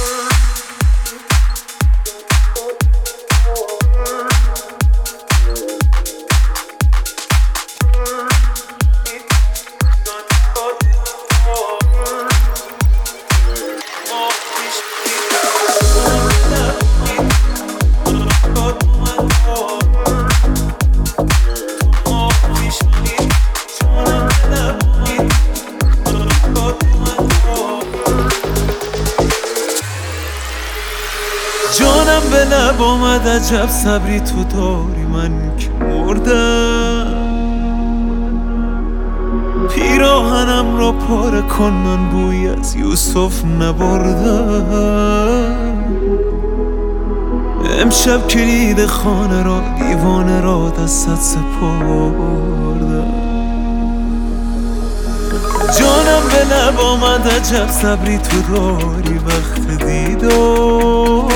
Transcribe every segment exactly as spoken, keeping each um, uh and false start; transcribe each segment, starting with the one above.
جانم به لب آمد عجب صبری تو داری، من که مردم. پیراهنم را پاره کن، من بوی از یوسف نبردم. امشب کلید خانه را دیوانه را دستت سپردم. جانم به لب آمد عجب صبری تو داری وقت دیدار.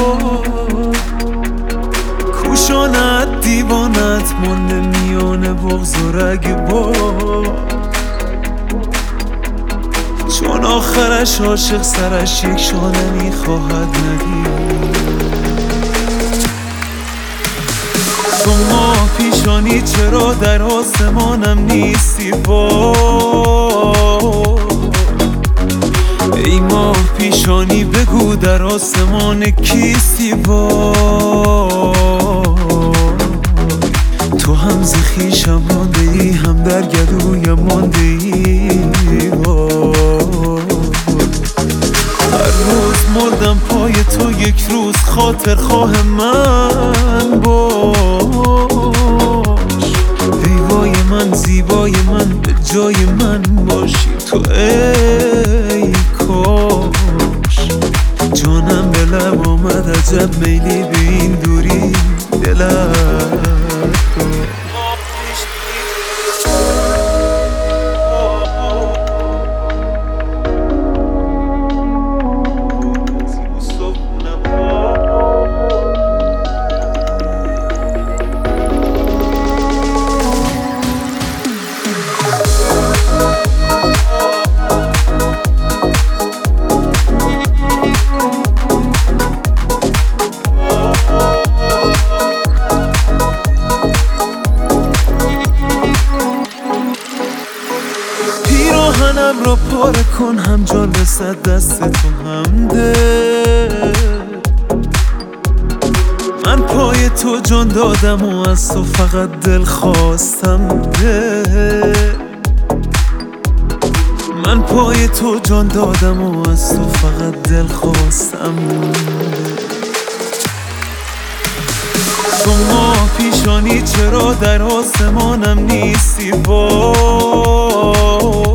کوشانت دیوانت مانده میان بغض و رگبار. چون آخرش عاشق سرش یک شانه میخواهد ندید. تو ماه پیشانی چرا در آسمانم نیستی وای؟ ای ماه پیشانی بگو در آسمان کیستی وای؟ تو هم ز خویشم مانده ای، هم در گلویم مانده ای وای. هر روز مردم پای تو، یک روز خاطر خواه من باش. ای وای من زیبای من، به جای من باشی تو ای کاش. جانم به لب آمد عجب میلی به این دوری دلت پیراهنم را پاره کن، هم جان رسد دست تو هم دل. من پای تو جان دادم و از تو فقط دل خواستم دل. من پای تو جان دادم و از تو فقط دل خواستم دل. تو ماه پیشانی چرا در آسمانم نیستی وای؟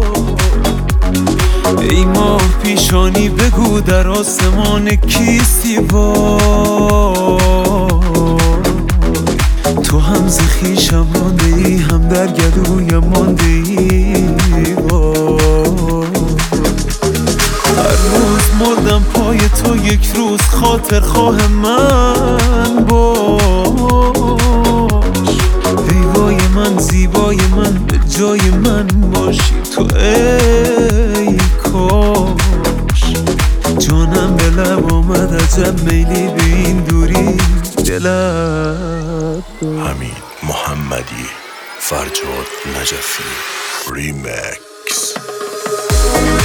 ای ماه پیشانی بگو در آسمان کیستی وای؟ تو هم ز خویشم مانده ای، هم در گلویم مانده ای وای. هر روز مردم پای تو، یک روز خاطر خواه من باش. ای وای من زیبای من، به جای من باشی تو ای کاش. جانم به لب آمد عجب میلی به این دوری دلت. امین محمدی، فرجاد نجفی ریمکس.